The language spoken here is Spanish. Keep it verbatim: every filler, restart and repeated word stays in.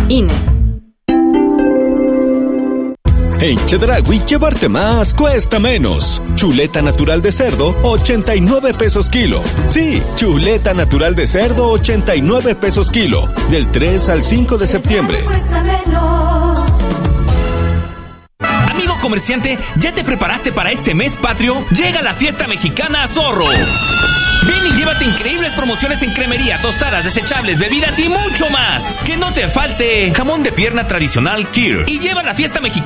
I N E. En Chedraui, llevarte más cuesta menos. Chuleta natural de cerdo, ochenta y nueve pesos kilo. Sí, chuleta natural de cerdo, ochenta y nueve pesos kilo. Del tres al cinco de septiembre. Amigo comerciante, ¿ya te preparaste para este mes patrio? Llega la fiesta mexicana a Zorro. Ven y llévate increíbles promociones en cremería, tostadas, desechables, bebidas y mucho más. Que no te falte jamón de pierna tradicional Kir. Y lleva la fiesta mexicana